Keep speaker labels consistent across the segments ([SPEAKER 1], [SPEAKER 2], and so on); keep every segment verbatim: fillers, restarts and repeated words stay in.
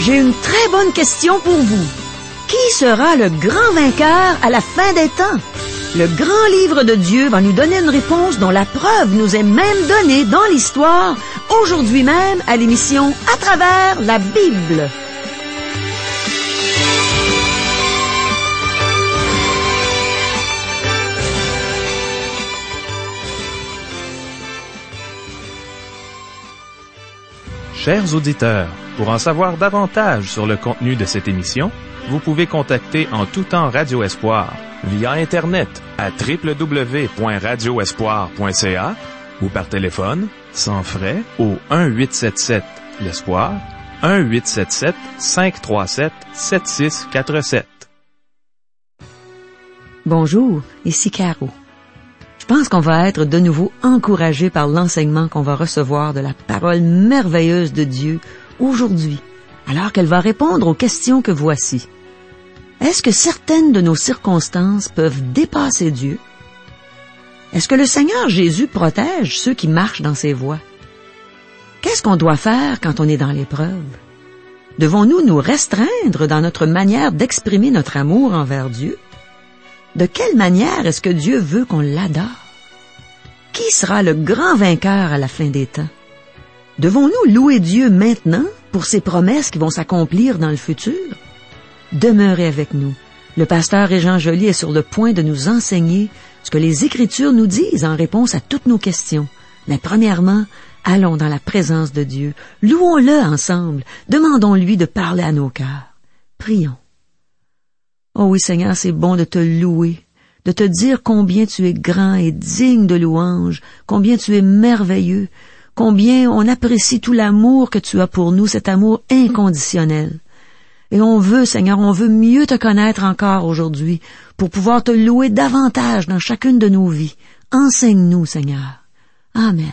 [SPEAKER 1] J'ai une très bonne question pour vous. Qui sera le grand vainqueur à la fin des temps? Le grand livre de Dieu va nous donner une réponse dont la preuve nous est même donnée dans l'histoire, aujourd'hui même à l'émission À travers la Bible.
[SPEAKER 2] Chers auditeurs, pour en savoir davantage sur le contenu de cette émission, vous pouvez contacter en tout temps Radio Espoir via Internet à w w w point radio espoir point c a ou par téléphone, sans frais, au un huit sept sept l'Espoir, un huit sept sept cinq trois sept sept six quatre sept.
[SPEAKER 1] Bonjour, ici Caro. Je pense qu'on va être de nouveau encouragé par l'enseignement qu'on va recevoir de la parole merveilleuse de Dieu aujourd'hui, alors qu'elle va répondre aux questions que voici. Est-ce que certaines de nos circonstances peuvent dépasser Dieu? Est-ce que le Seigneur Jésus protège ceux qui marchent dans ses voies? Qu'est-ce qu'on doit faire quand on est dans l'épreuve? Devons-nous nous restreindre dans notre manière d'exprimer notre amour envers Dieu? De quelle manière est-ce que Dieu veut qu'on l'adore? Qui sera le grand vainqueur à la fin des temps? Devons-nous louer Dieu maintenant pour ses promesses qui vont s'accomplir dans le futur? Demeurez avec nous. Le pasteur Régent Joly est sur le point de nous enseigner ce que les Écritures nous disent en réponse à toutes nos questions. Mais premièrement, allons dans la présence de Dieu. Louons-le ensemble. Demandons-lui de parler à nos cœurs. Prions. Oh oui, Seigneur, c'est bon de te louer, de te dire combien tu es grand et digne de louange, combien tu es merveilleux, combien on apprécie tout l'amour que tu as pour nous, cet amour inconditionnel. Et on veut, Seigneur, on veut mieux te connaître encore aujourd'hui pour pouvoir te louer davantage dans chacune de nos vies. Enseigne-nous, Seigneur. Amen.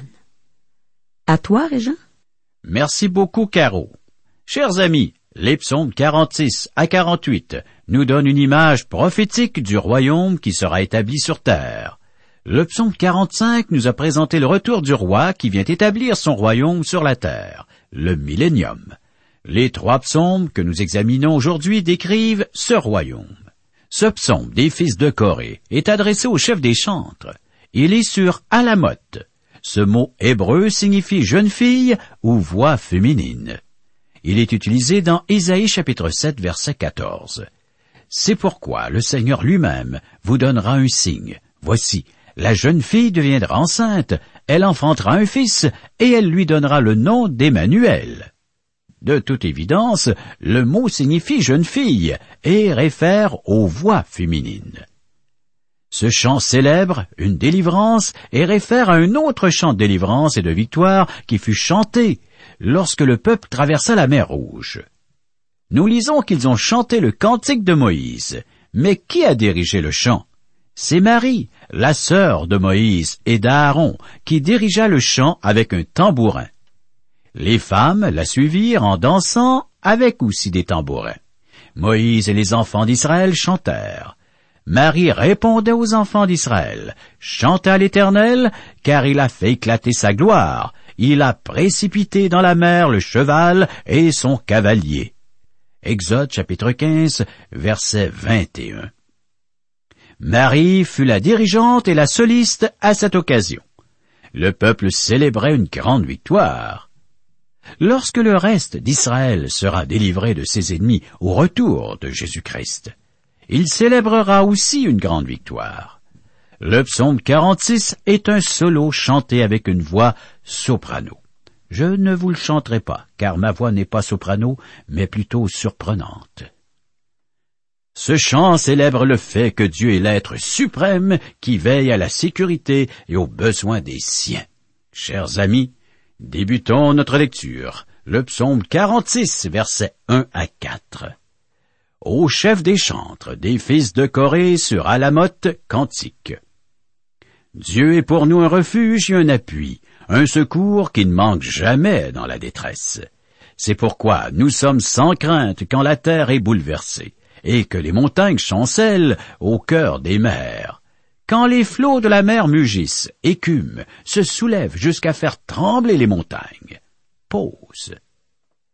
[SPEAKER 1] À toi, Régent.
[SPEAKER 3] Merci beaucoup, Caro. Chers amis, les psaumes quarante-six à quarante-huit nous donnent une image prophétique du royaume qui sera établi sur terre. Le psaume quarante-cinq nous a présenté le retour du roi qui vient établir son royaume sur la terre, le millénium. Les trois psaumes que nous examinons aujourd'hui décrivent ce royaume. Ce psaume des fils de Corée est adressé au chef des chantres. Il est sur Alamoth. Ce mot hébreu signifie jeune fille ou voix féminine. Il est utilisé dans Ésaïe chapitre sept verset quatorze. C'est pourquoi le Seigneur lui-même vous donnera un signe. Voici, la jeune fille deviendra enceinte, elle enfantera un fils, et elle lui donnera le nom d'Emmanuel. De toute évidence, le mot signifie jeune fille et réfère aux voix féminines. Ce chant célèbre une délivrance et réfère à un autre chant de délivrance et de victoire qui fut chanté lorsque le peuple traversa la mer Rouge. Nous lisons qu'ils ont chanté le cantique de Moïse, mais qui a dirigé le chant? C'est Marie, la sœur de Moïse et d'Aaron, qui dirigea le chant avec un tambourin. Les femmes la suivirent en dansant avec aussi des tambourins. Moïse et les enfants d'Israël chantèrent. Marie répondait aux enfants d'Israël, « Chantez à l'Éternel, car il a fait éclater sa gloire. Il a précipité dans la mer le cheval et son cavalier. » Exode chapitre quinze, verset vingt et un. Marie fut la dirigeante et la soliste à cette occasion. Le peuple célébrait une grande victoire. Lorsque le reste d'Israël sera délivré de ses ennemis au retour de Jésus-Christ, il célébrera aussi une grande victoire. Le psaume quarante-six est un solo chanté avec une voix soprano. Je ne vous le chanterai pas, car ma voix n'est pas soprano, mais plutôt surprenante. Ce chant célèbre le fait que Dieu est l'être suprême qui veille à la sécurité et aux besoins des siens. Chers amis, débutons notre lecture. Le psaume quarante-six, versets un à quatre. Au chef des chantres, des fils de Corée sur Alamoth, cantique. Dieu est pour nous un refuge et un appui, un secours qui ne manque jamais dans la détresse. C'est pourquoi nous sommes sans crainte quand la terre est bouleversée, et que les montagnes chancellent au cœur des mers. Quand les flots de la mer mugissent, écument, se soulèvent jusqu'à faire trembler les montagnes. Pause.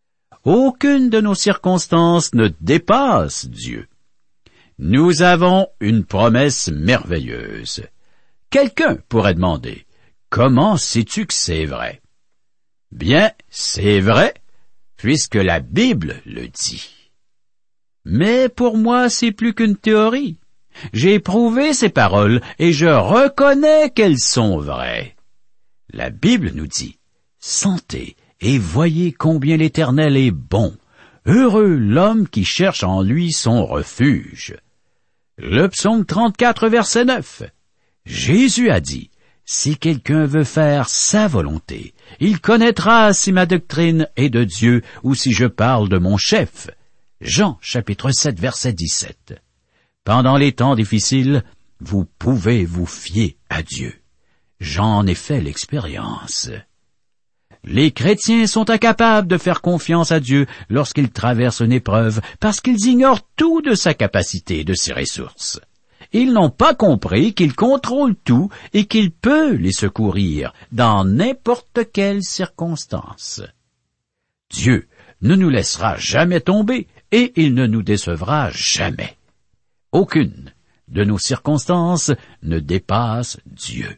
[SPEAKER 3] Aucune de nos circonstances ne dépasse Dieu. Nous avons une promesse merveilleuse. Quelqu'un pourrait demander, comment sais-tu que c'est vrai? Bien, c'est vrai, puisque la Bible le dit. Mais pour moi, c'est plus qu'une théorie. J'ai éprouvé ces paroles et je reconnais qu'elles sont vraies. La Bible nous dit, sentez et voyez combien l'Éternel est bon. Heureux l'homme qui cherche en lui son refuge. Le psaume trente-quatre, verset neuf. Jésus a dit, si quelqu'un veut faire sa volonté, il connaîtra si ma doctrine est de Dieu ou si je parle de mon chef. Jean, chapitre sept, verset dix-sept. Pendant les temps difficiles, vous pouvez vous fier à Dieu. J'en ai fait l'expérience. Les chrétiens sont incapables de faire confiance à Dieu lorsqu'ils traversent une épreuve parce qu'ils ignorent tout de sa capacité et de ses ressources. Ils n'ont pas compris qu'il contrôle tout et qu'il peut les secourir dans n'importe quelle circonstance. Dieu ne nous laissera jamais tomber et il ne nous décevra jamais. Aucune de nos circonstances ne dépasse Dieu.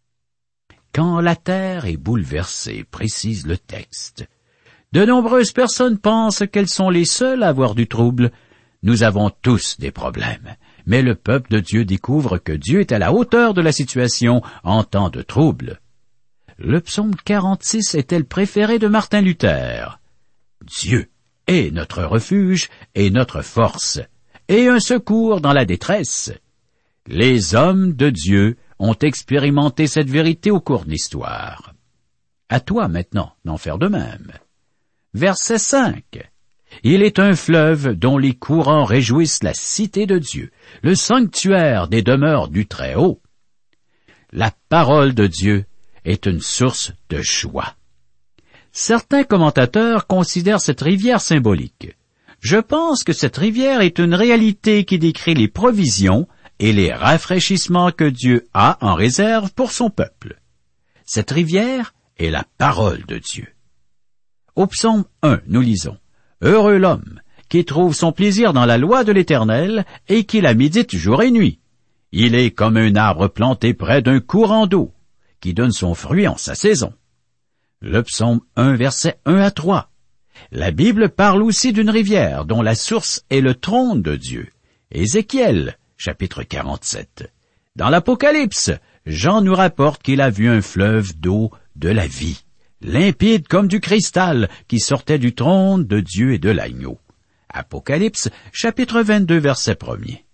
[SPEAKER 3] Quand la terre est bouleversée, précise le texte, de nombreuses personnes pensent qu'elles sont les seules à avoir du trouble. Nous avons tous des problèmes, mais le peuple de Dieu découvre que Dieu est à la hauteur de la situation en temps de trouble. Le psaume quarante-six était le préféré de Martin Luther. Dieu est notre refuge et notre force, et un secours dans la détresse. Les hommes de Dieu ont expérimenté cette vérité au cours de l'histoire. À toi maintenant d'en faire de même. Verset cinq. Il est un fleuve dont les courants réjouissent la cité de Dieu, le sanctuaire des demeures du Très-Haut. La parole de Dieu est une source de joie. Certains commentateurs considèrent cette rivière symbolique. Je pense que cette rivière est une réalité qui décrit les provisions et les rafraîchissements que Dieu a en réserve pour son peuple. Cette rivière est la parole de Dieu. Au psaume un, nous lisons, « Heureux l'homme qui trouve son plaisir dans la loi de l'Éternel et qui la médite jour et nuit. Il est comme un arbre planté près d'un courant d'eau, qui donne son fruit en sa saison. » Le psaume un, versets un à trois. La Bible parle aussi d'une rivière dont la source est le trône de Dieu. Ézéchiel, chapitre quarante-sept. Dans l'Apocalypse, Jean nous rapporte qu'il a vu un fleuve d'eau de la vie, limpide comme du cristal, qui sortait du trône de Dieu et de l'agneau. Apocalypse, chapitre vingt-deux, verset premier.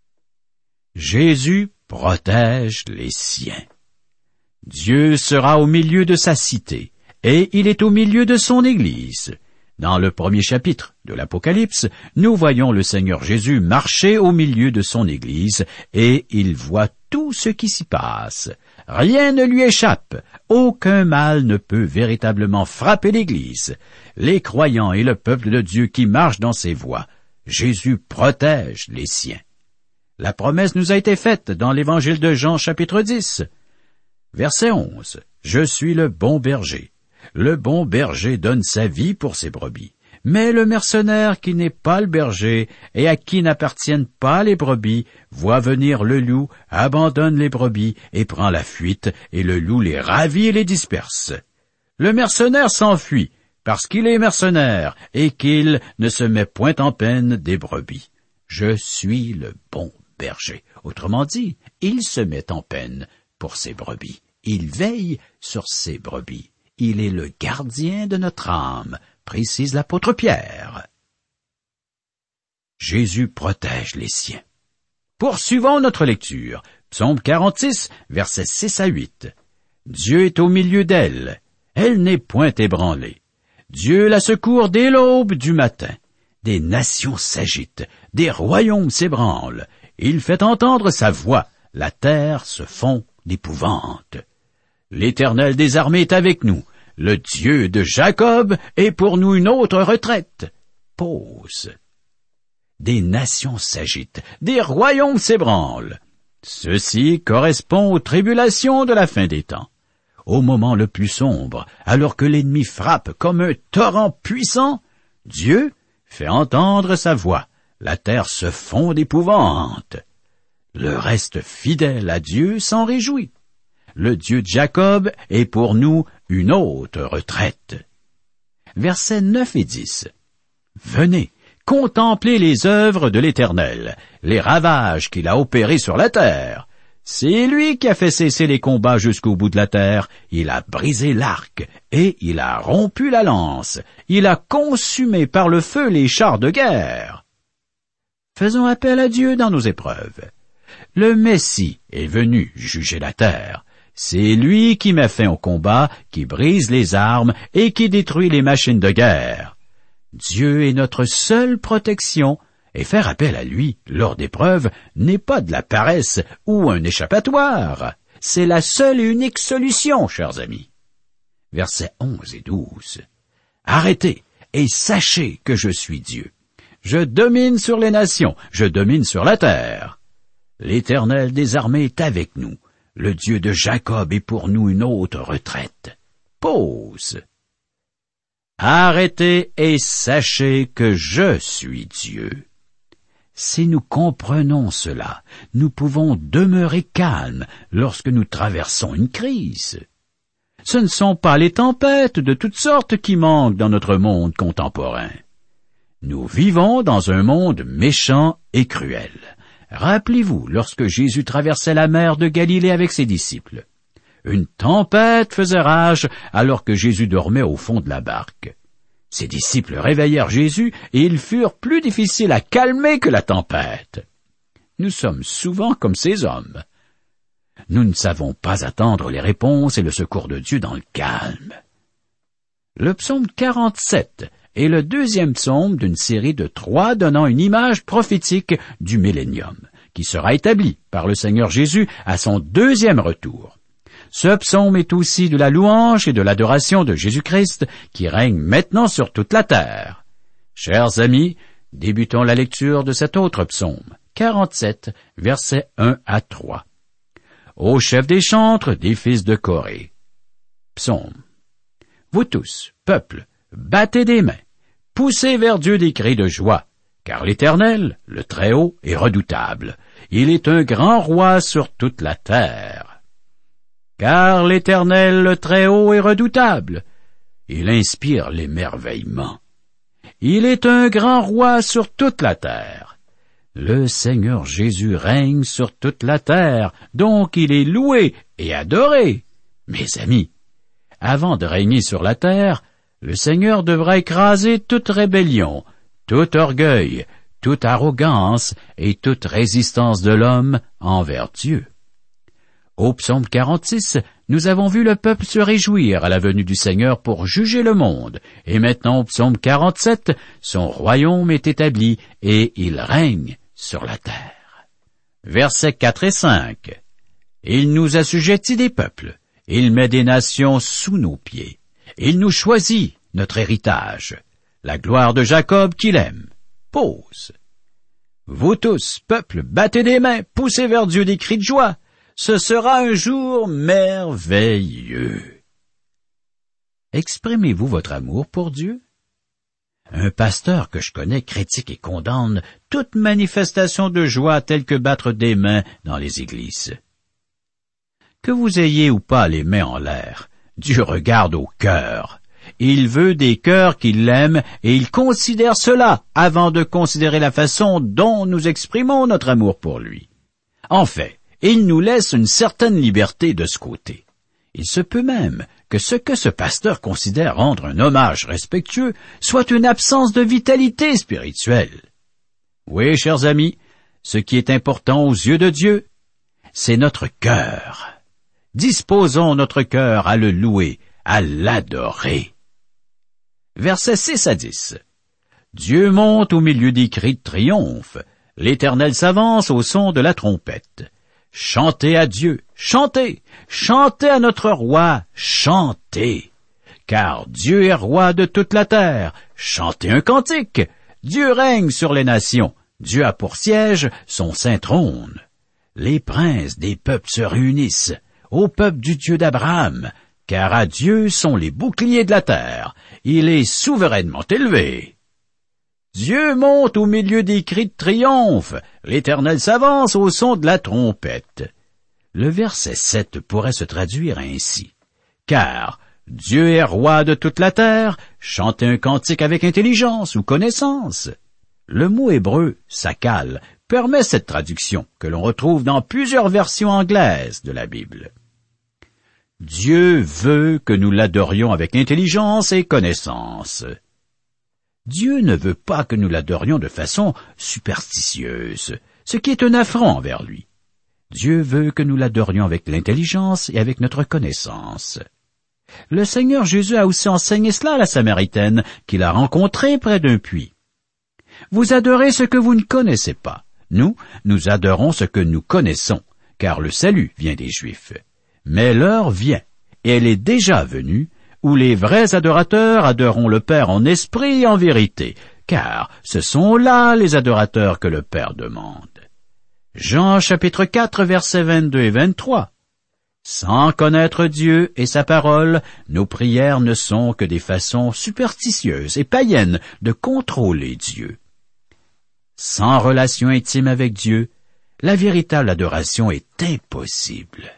[SPEAKER 3] Jésus protège les siens. Dieu sera au milieu de sa cité, et il est au milieu de son Église. Dans le premier chapitre de l'Apocalypse, nous voyons le Seigneur Jésus marcher au milieu de son Église, et il voit tout ce qui s'y passe. Rien ne lui échappe. Aucun mal ne peut véritablement frapper l'Église. Les croyants et le peuple de Dieu qui marchent dans ses voies, Jésus protège les siens. La promesse nous a été faite dans l'Évangile de Jean, chapitre dix. Verset onze. « Je suis le bon berger. Le bon berger donne sa vie pour ses brebis. Mais le mercenaire qui n'est pas le berger et à qui n'appartiennent pas les brebis voit venir le loup, abandonne les brebis et prend la fuite, et le loup les ravit et les disperse. Le mercenaire s'enfuit parce qu'il est mercenaire et qu'il ne se met point en peine des brebis. Je suis le bon berger. » Autrement dit, il se met en peine pour ses brebis. Il veille sur ses brebis. Il est le gardien de notre âme, précise l'apôtre Pierre. Jésus protège les siens. Poursuivons notre lecture. Psaume quarante-six, versets six à huit. Dieu est au milieu d'elle. Elle n'est point ébranlée. Dieu la secourt dès l'aube du matin. Des nations s'agitent, des royaumes s'ébranlent. Il fait entendre sa voix. La terre se fond d'épouvante. L'Éternel des armées est avec nous. Le Dieu de Jacob est pour nous une autre retraite. Pause. Des nations s'agitent, des royaumes s'ébranlent. Ceci correspond aux tribulations de la fin des temps. Au moment le plus sombre, alors que l'ennemi frappe comme un torrent puissant, Dieu fait entendre sa voix. La terre se fond d'épouvante. Le reste fidèle à Dieu s'en réjouit. Le Dieu de Jacob est pour nous une haute retraite. Versets neuf et dix. Venez, contemplez les œuvres de l'Éternel, les ravages qu'il a opérés sur la terre. C'est lui qui a fait cesser les combats jusqu'au bout de la terre. Il a brisé l'arc et il a rompu la lance. Il a consumé par le feu les chars de guerre. Faisons appel à Dieu dans nos épreuves. Le Messie est venu juger la terre. C'est lui qui met fin au combat, qui brise les armes et qui détruit les machines de guerre. Dieu est notre seule protection, et faire appel à lui lors d'épreuves n'est pas de la paresse ou un échappatoire. C'est la seule et unique solution, chers amis. Versets onze et douze. Arrêtez et sachez que je suis Dieu. Je domine sur les nations, je domine sur la terre. L'Éternel des armées est avec nous. Le Dieu de Jacob est pour nous une haute retraite. Pause. Arrêtez et sachez que je suis Dieu. Si nous comprenons cela, nous pouvons demeurer calmes lorsque nous traversons une crise. Ce ne sont pas les tempêtes de toutes sortes qui manquent dans notre monde contemporain. Nous vivons dans un monde méchant et cruel. Rappelez-vous lorsque Jésus traversait la mer de Galilée avec ses disciples. Une tempête faisait rage alors que Jésus dormait au fond de la barque. Ses disciples réveillèrent Jésus et ils furent plus difficiles à calmer que la tempête. Nous sommes souvent comme ces hommes. Nous ne savons pas attendre les réponses et le secours de Dieu dans le calme. Le psaume quarante-sept est le deuxième psaume d'une série de trois donnant une image prophétique du millénium, qui sera établi par le Seigneur Jésus à son deuxième retour. Ce psaume est aussi de la louange et de l'adoration de Jésus-Christ qui règne maintenant sur toute la terre. Chers amis, débutons la lecture de cet autre psaume, quarante-sept, versets un à trois. Ô chef des chantres des fils de Corée. Psaume. Vous tous, peuple, battez des mains, poussez vers Dieu des cris de joie, car l'Éternel, le Très-Haut, est redoutable. Il est un grand roi sur toute la terre. Car l'Éternel, le Très-Haut, est redoutable. Il inspire l'émerveillement. Il est un grand roi sur toute la terre. Le Seigneur Jésus règne sur toute la terre, donc il est loué et adoré. Mes amis, avant de régner sur la terre, le Seigneur devra écraser toute rébellion, tout orgueil, toute arrogance et toute résistance de l'homme envers Dieu. Au psaume quarante-six, nous avons vu le peuple se réjouir à la venue du Seigneur pour juger le monde. Et maintenant, au psaume quarante-sept, son royaume est établi et il règne sur la terre. Versets quatre et cinq. Il nous assujettit des peuples. Il met des nations sous nos pieds. Il nous choisit notre héritage. La gloire de Jacob qu'il aime. Pause. Vous tous, peuple, battez des mains, poussez vers Dieu des cris de joie. Ce sera un jour merveilleux. Exprimez-vous votre amour pour Dieu? Un pasteur que je connais critique et condamne toute manifestation de joie telle que battre des mains dans les églises. Que vous ayez ou pas les mains en l'air, Dieu regarde au cœur. Il veut des cœurs qui l'aiment et il considère cela avant de considérer la façon dont nous exprimons notre amour pour lui. En fait, il nous laisse une certaine liberté de ce côté. Il se peut même que ce que ce pasteur considère rendre un hommage respectueux soit une absence de vitalité spirituelle. Oui, chers amis, ce qui est important aux yeux de Dieu, c'est notre cœur. Disposons notre cœur à le louer, à l'adorer. Versets six à dix. Dieu monte au milieu des cris de triomphe. L'Éternel s'avance au son de la trompette. Chantez à Dieu, chantez, chantez à notre roi, chantez. Car Dieu est roi de toute la terre, chantez un cantique. Dieu règne sur les nations, Dieu a pour siège son saint trône. Les princes des peuples se réunissent, au peuple du Dieu d'Abraham, car à Dieu sont les boucliers de la terre, il est souverainement élevé. Dieu monte au milieu des cris de triomphe. L'Éternel s'avance au son de la trompette. Le verset sept pourrait se traduire ainsi. Car Dieu est roi de toute la terre, chantez un cantique avec intelligence ou connaissance. Le mot hébreu, sakal, permet cette traduction que l'on retrouve dans plusieurs versions anglaises de la Bible. Dieu veut que nous l'adorions avec intelligence et connaissance. Dieu ne veut pas que nous l'adorions de façon superstitieuse, ce qui est un affront envers lui. Dieu veut que nous l'adorions avec l'intelligence et avec notre connaissance. Le Seigneur Jésus a aussi enseigné cela à la Samaritaine qu'il a rencontrée près d'un puits. Vous adorez ce que vous ne connaissez pas. Nous, nous adorons ce que nous connaissons, car le salut vient des Juifs. Mais l'heure vient, et elle est déjà venue, où les vrais adorateurs adoreront le Père en esprit et en vérité, car ce sont là les adorateurs que le Père demande. Jean chapitre quatre versets vingt-deux et vingt-trois. Sans connaître Dieu et sa parole, nos prières ne sont que des façons superstitieuses et païennes de contrôler Dieu. Sans relation intime avec Dieu, la véritable adoration est impossible.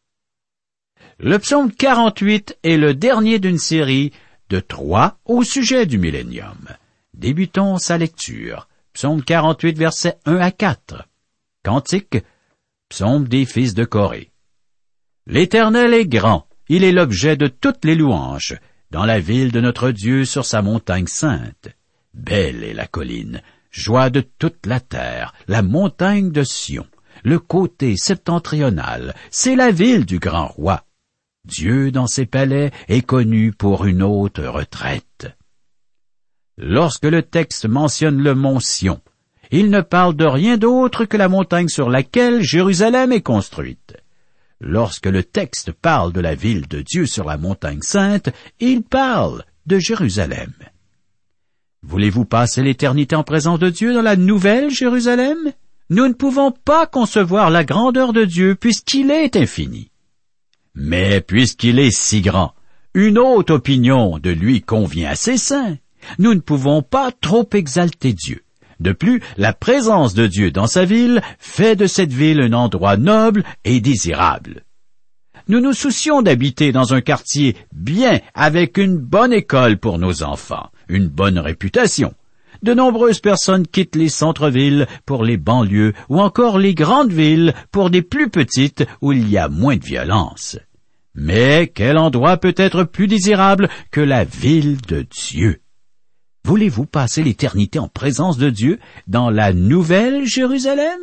[SPEAKER 3] Le psaume quarante-huit est le dernier d'une série de trois au sujet du millénium. Débutons sa lecture. Psaume quarante-huit, versets un à quatre. Cantique, psaume des fils de Corée. L'Éternel est grand, il est l'objet de toutes les louanges, dans la ville de notre Dieu sur sa montagne sainte. Belle est la colline, joie de toute la terre, la montagne de Sion, le côté septentrional, c'est la ville du grand roi. Dieu dans ses palais est connu pour une haute retraite. Lorsque le texte mentionne le mont Sion, il ne parle de rien d'autre que la montagne sur laquelle Jérusalem est construite. Lorsque le texte parle de la ville de Dieu sur la montagne sainte, il parle de Jérusalem. Voulez-vous passer l'éternité en présence de Dieu dans la nouvelle Jérusalem? Nous ne pouvons pas concevoir la grandeur de Dieu puisqu'il est infini. Mais puisqu'il est si grand, une haute opinion de lui convient à ses saints. Nous ne pouvons pas trop exalter Dieu. De plus, la présence de Dieu dans sa ville fait de cette ville un endroit noble et désirable. Nous nous soucions d'habiter dans un quartier bien avec une bonne école pour nos enfants, une bonne réputation. De nombreuses personnes quittent les centres-villes pour les banlieues ou encore les grandes villes pour des plus petites où il y a moins de violence. Mais quel endroit peut être plus désirable que la ville de Dieu? Voulez-vous passer l'éternité en présence de Dieu dans la nouvelle Jérusalem?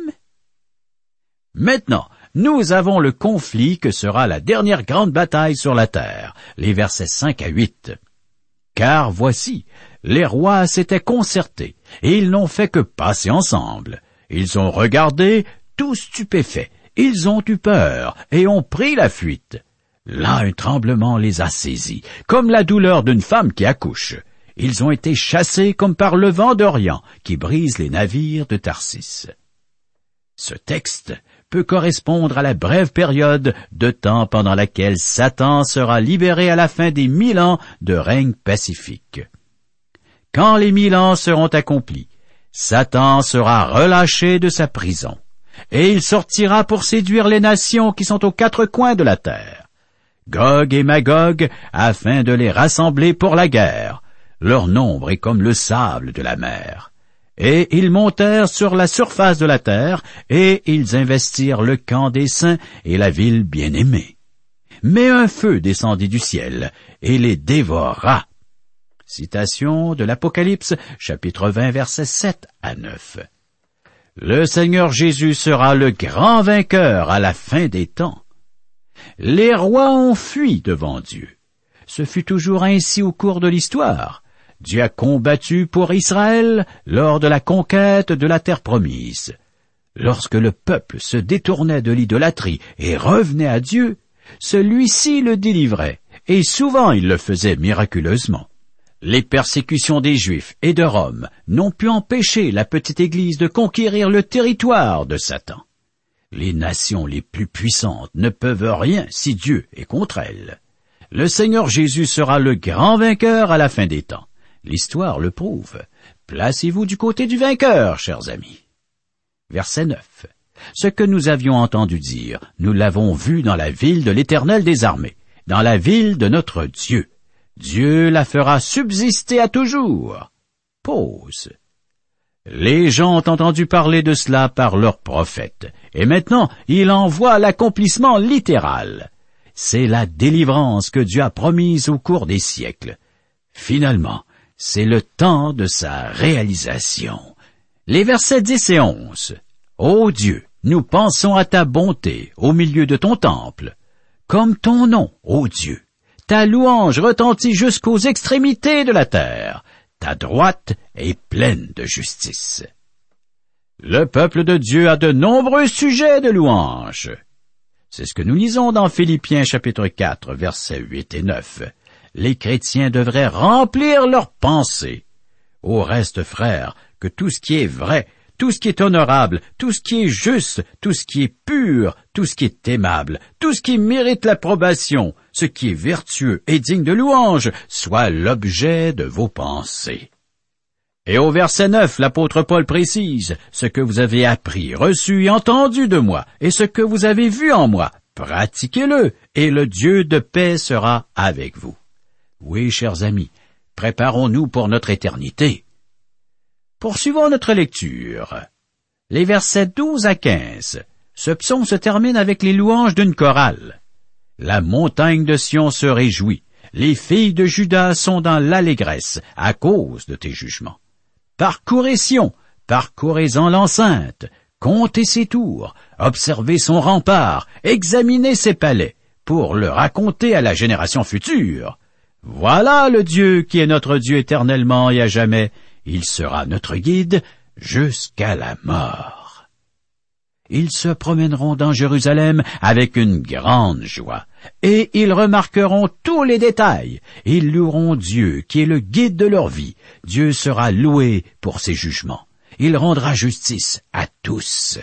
[SPEAKER 3] Maintenant, nous avons le conflit que sera la dernière grande bataille sur la terre, les versets cinq à huit. Car voici, les rois s'étaient concertés, et ils n'ont fait que passer ensemble. Ils ont regardé, tout stupéfaits, ils ont eu peur, et ont pris la fuite. Là, un tremblement les a saisis, comme la douleur d'une femme qui accouche. Ils ont été chassés comme par le vent d'Orient, qui brise les navires de Tarsis. Ce texte peut correspondre à la brève période de temps pendant laquelle Satan sera libéré à la fin des mille ans de règne pacifique. Quand les mille ans seront accomplis, Satan sera relâché de sa prison, et il sortira pour séduire les nations qui sont aux quatre coins de la terre, Gog et Magog, afin de les rassembler pour la guerre. Leur nombre est comme le sable de la mer. Et ils montèrent sur la surface de la terre, et ils investirent le camp des saints et la ville bien-aimée. Mais un feu descendit du ciel, et les dévora. Citation de l'Apocalypse, chapitre vingt, versets sept à neuf. Le Seigneur Jésus sera le grand vainqueur à la fin des temps. Les rois ont fui devant Dieu. Ce fut toujours ainsi au cours de l'histoire. Dieu a combattu pour Israël lors de la conquête de la terre promise. Lorsque le peuple se détournait de l'idolâtrie et revenait à Dieu, celui-ci le délivrait, et souvent il le faisait miraculeusement. Les persécutions des Juifs et de Rome n'ont pu empêcher la petite Église de conquérir le territoire de Satan. Les nations les plus puissantes ne peuvent rien si Dieu est contre elles. Le Seigneur Jésus sera le grand vainqueur à la fin des temps. L'histoire le prouve. placez-vous du côté du vainqueur, chers amis. Verset neuf. Ce que nous avions entendu dire, nous l'avons vu dans la ville de l'Éternel des armées, dans la ville de notre Dieu. Dieu la fera subsister à toujours. Pause. Les gens ont entendu parler de cela par leurs prophètes, et maintenant il en voit l'accomplissement littéral. C'est la délivrance que Dieu a promise au cours des siècles. Finalement, c'est le temps de sa réalisation. Les versets dix et onze. Ô Dieu, nous pensons à ta bonté au milieu de ton temple. Comme ton nom, ô Dieu, ta louange retentit jusqu'aux extrémités de la terre. Ta droite est pleine de justice. Le peuple de Dieu a de nombreux sujets de louange. C'est ce que nous lisons dans Philippiens chapitre quatre, versets huit et neuf. Les chrétiens devraient remplir leurs pensées. Au reste, frères, que tout ce qui est vrai, tout ce qui est honorable, tout ce qui est juste, tout ce qui est pur, tout ce qui est aimable, tout ce qui mérite l'approbation, ce qui est vertueux et digne de louange, soit l'objet de vos pensées. Et au verset neuf, l'apôtre Paul précise, « Ce que vous avez appris, reçu et entendu de moi, et ce que vous avez vu en moi, pratiquez-le, et le Dieu de paix sera avec vous. » Oui, chers amis, préparons-nous pour notre éternité. Poursuivons notre lecture. Les versets douze à quinze. Ce psaume se termine avec les louanges d'une chorale. La montagne de Sion se réjouit. Les filles de Juda sont dans l'allégresse à cause de tes jugements. Parcourez Sion, parcourez-en l'enceinte, comptez ses tours, observez son rempart, examinez ses palais, pour le raconter à la génération future. Voilà le Dieu qui est notre Dieu éternellement et à jamais. Il sera notre guide jusqu'à la mort. Ils se promèneront dans Jérusalem avec une grande joie, et ils remarqueront tous les détails. Ils loueront Dieu qui est le guide de leur vie. Dieu sera loué pour ses jugements. Il rendra justice à tous.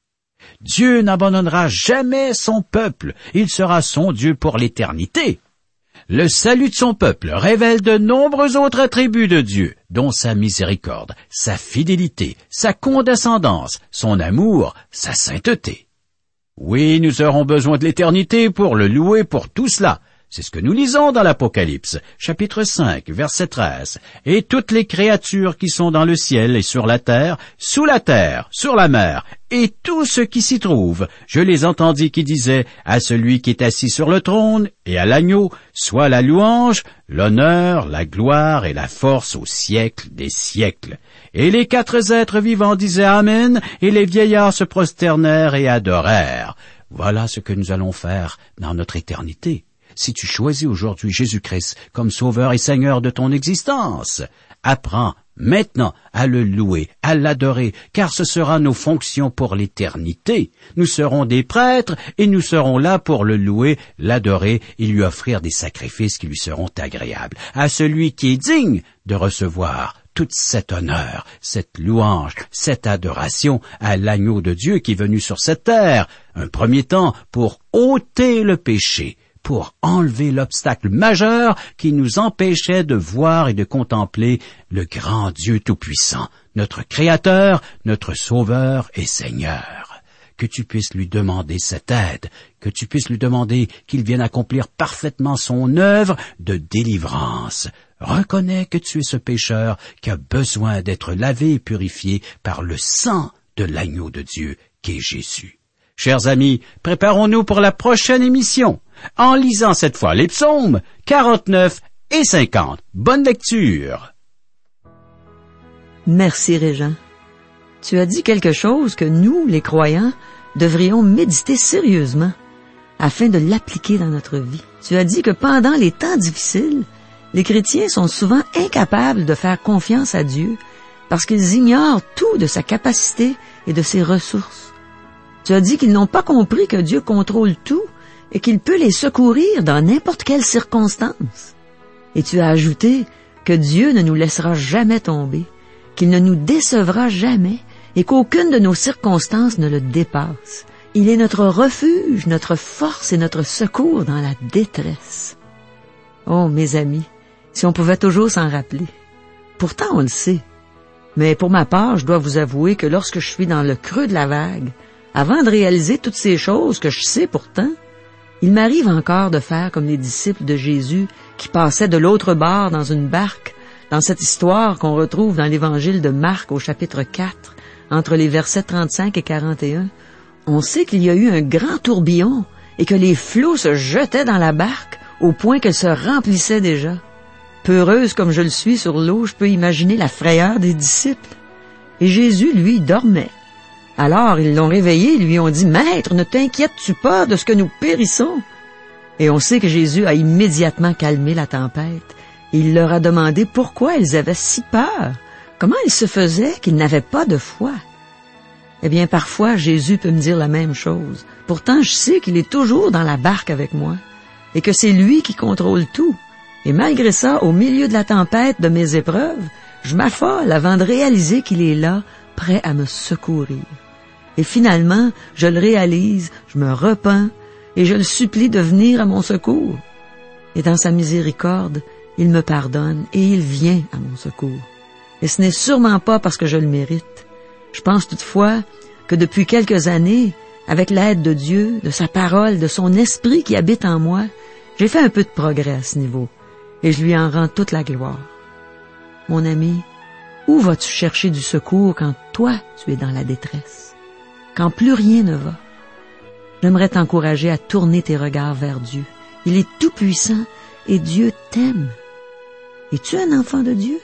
[SPEAKER 3] Dieu n'abandonnera jamais son peuple. Il sera son Dieu pour l'éternité. Le salut de son peuple révèle de nombreux autres attributs de Dieu, dont sa miséricorde, sa fidélité, sa condescendance, son amour, sa sainteté. Oui, nous aurons besoin de l'éternité pour le louer pour tout cela. C'est ce que nous lisons dans l'Apocalypse, chapitre cinq, verset treize. « Et toutes les créatures qui sont dans le ciel et sur la terre, sous la terre, sur la mer, et tout ce qui s'y trouve, je les entendis qui disaient à celui qui est assis sur le trône et à l'agneau, soit la louange, l'honneur, la gloire et la force au siècle des siècles. Et les quatre êtres vivants disaient Amen, et les vieillards se prosternèrent et adorèrent. » Voilà ce que nous allons faire dans notre éternité. Si tu choisis aujourd'hui Jésus-Christ comme sauveur et seigneur de ton existence, apprends maintenant à le louer, à l'adorer, car ce sera nos fonctions pour l'éternité. Nous serons des prêtres et nous serons là pour le louer, l'adorer et lui offrir des sacrifices qui lui seront agréables. À celui qui est digne de recevoir tout cet honneur, cette louange, cette adoration à l'agneau de Dieu qui est venu sur cette terre, un premier temps pour ôter le péché, pour enlever l'obstacle majeur qui nous empêchait de voir et de contempler le grand Dieu Tout-Puissant, notre Créateur, notre Sauveur et Seigneur. Que tu puisses lui demander cette aide, que tu puisses lui demander qu'il vienne accomplir parfaitement son œuvre de délivrance. Reconnais que tu es ce pécheur qui a besoin d'être lavé et purifié par le sang de l'agneau de Dieu qui est Jésus. Chers amis, préparons-nous pour la prochaine émission, en lisant cette fois les psaumes quarante-neuf et cinquante. Bonne lecture!
[SPEAKER 1] Merci, Régent. Tu as dit quelque chose que nous, les croyants, devrions méditer sérieusement, afin de l'appliquer dans notre vie. Tu as dit que pendant les temps difficiles, les chrétiens sont souvent incapables de faire confiance à Dieu, parce qu'ils ignorent tout de sa capacité et de ses ressources. Tu as dit qu'ils n'ont pas compris que Dieu contrôle tout et qu'il peut les secourir dans n'importe quelle circonstance. Et tu as ajouté que Dieu ne nous laissera jamais tomber, qu'il ne nous décevra jamais et qu'aucune de nos circonstances ne le dépasse. Il est notre refuge, notre force et notre secours dans la détresse. Oh, mes amis, si on pouvait toujours s'en rappeler. Pourtant, on le sait. Mais pour ma part, je dois vous avouer que lorsque je suis dans le creux de la vague, avant de réaliser toutes ces choses que je sais pourtant, il m'arrive encore de faire comme les disciples de Jésus qui passaient de l'autre bord dans une barque, dans cette histoire qu'on retrouve dans l'évangile de Marc au chapitre quatre, entre les versets trente-cinq et quarante et un. On sait qu'il y a eu un grand tourbillon et que les flots se jetaient dans la barque au point qu'elle se remplissait déjà. Peureuse comme je le suis sur l'eau, je peux imaginer la frayeur des disciples. Et Jésus, lui, dormait. Alors ils l'ont réveillé et lui ont dit « Maître, ne t'inquiètes-tu pas de ce que nous périssons? » Et on sait que Jésus a immédiatement calmé la tempête. Et il leur a demandé pourquoi ils avaient si peur. Comment il se faisait qu'ils n'avaient pas de foi? Eh bien, parfois, Jésus peut me dire la même chose. Pourtant, je sais qu'il est toujours dans la barque avec moi et que c'est lui qui contrôle tout. Et malgré ça, au milieu de la tempête de mes épreuves, je m'affole avant de réaliser qu'il est là, prêt à me secourir. Et finalement, je le réalise, je me repens et je le supplie de venir à mon secours. Et dans sa miséricorde, il me pardonne et il vient à mon secours. Et ce n'est sûrement pas parce que je le mérite. Je pense toutefois que depuis quelques années, avec l'aide de Dieu, de sa parole, de son esprit qui habite en moi, j'ai fait un peu de progrès à ce niveau. Et je lui en rends toute la gloire. Mon ami, où vas-tu chercher du secours quand toi, tu es dans la détresse? Quand plus rien ne va? J'aimerais t'encourager à tourner tes regards vers Dieu. Il est tout-puissant et Dieu t'aime. Es-tu un enfant de Dieu?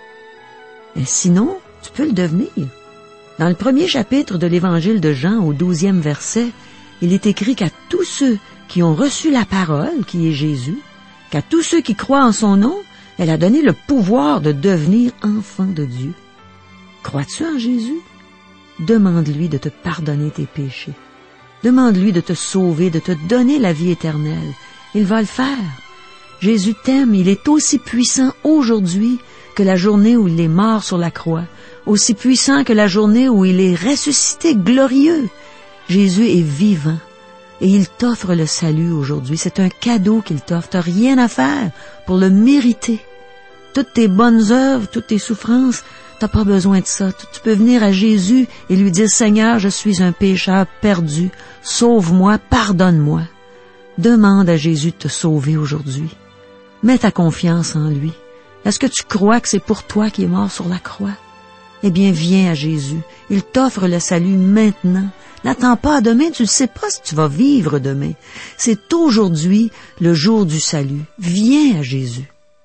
[SPEAKER 1] Et sinon, tu peux le devenir. Dans le premier chapitre de l'Évangile de Jean, au douzième verset, il est écrit qu'à tous ceux qui ont reçu la parole, qui est Jésus, qu'à tous ceux qui croient en son nom, elle a donné le pouvoir de devenir enfants de Dieu. Crois-tu en Jésus? Demande-lui de te pardonner tes péchés. Demande-lui de te sauver, de te donner la vie éternelle. Il va le faire. Jésus t'aime, il est aussi puissant aujourd'hui que la journée où il est mort sur la croix, aussi puissant que la journée où il est ressuscité glorieux. Jésus est vivant. Et il t'offre le salut aujourd'hui. C'est un cadeau qu'il t'offre. T'as rien à faire pour le mériter. Toutes tes bonnes œuvres, toutes tes souffrances, t'as pas besoin de ça. Tu peux venir à Jésus et lui dire « Seigneur, je suis un pécheur perdu. Sauve-moi, pardonne-moi. » Demande à Jésus de te sauver aujourd'hui. Mets ta confiance en lui. Est-ce que tu crois que c'est pour toi qu'il est mort sur la croix? Eh bien, viens à Jésus. Il t'offre le salut maintenant. N'attends pas à demain, tu ne sais pas si tu vas vivre demain. C'est aujourd'hui le jour du salut. Viens à Jésus.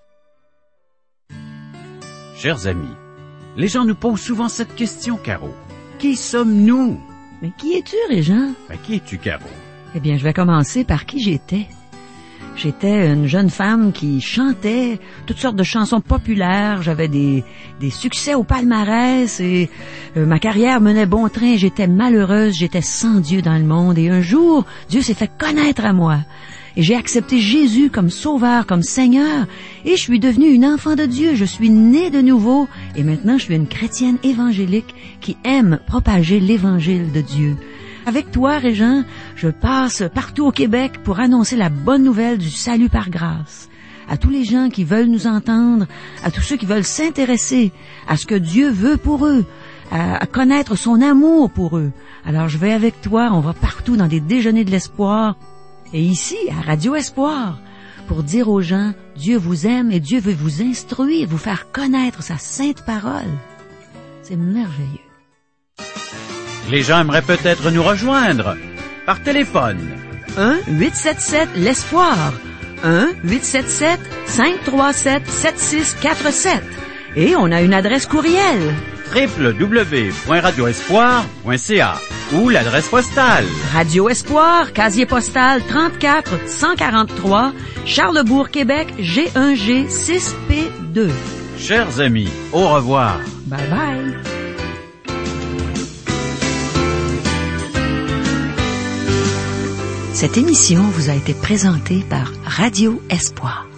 [SPEAKER 3] Chers amis, les gens nous posent souvent cette question, Caro. Qui sommes-nous?
[SPEAKER 1] Mais qui es-tu, Régent?
[SPEAKER 3] Ben, qui es-tu, Caro?
[SPEAKER 1] Eh bien, je vais commencer par qui j'étais. J'étais une jeune femme qui chantait toutes sortes de chansons populaires. J'avais des, des succès au palmarès et euh, ma carrière menait bon train. J'étais malheureuse, j'étais sans Dieu dans le monde. Et un jour, Dieu s'est fait connaître à moi. Et j'ai accepté Jésus comme sauveur, comme Seigneur. Et je suis devenue une enfant de Dieu. Je suis née de nouveau. Et maintenant, je suis une chrétienne évangélique qui aime propager l'évangile de Dieu. Avec toi, Régent, je passe partout au Québec pour annoncer la bonne nouvelle du salut par grâce. À tous les gens qui veulent nous entendre, à tous ceux qui veulent s'intéresser à ce que Dieu veut pour eux, à, à connaître son amour pour eux. Alors je vais avec toi, on va partout dans des déjeuners de l'espoir. Et ici, à Radio Espoir, pour dire aux gens, Dieu vous aime et Dieu veut vous instruire, vous faire connaître sa sainte parole. C'est merveilleux.
[SPEAKER 3] Les gens aimeraient peut-être nous rejoindre par téléphone.
[SPEAKER 1] un huit sept sept l'espoir. un huit sept sept cinq trois sept sept six quatre sept. Et on a une adresse courriel.
[SPEAKER 3] w w w point radio espoir point c a ou l'adresse postale.
[SPEAKER 1] Radio Espoir, casier postal trente-quatre cent quarante-trois, Charlesbourg, Québec, G un G six P deux.
[SPEAKER 3] Chers amis, au revoir.
[SPEAKER 1] Bye bye. Cette émission vous a été présentée par Radio Espoir.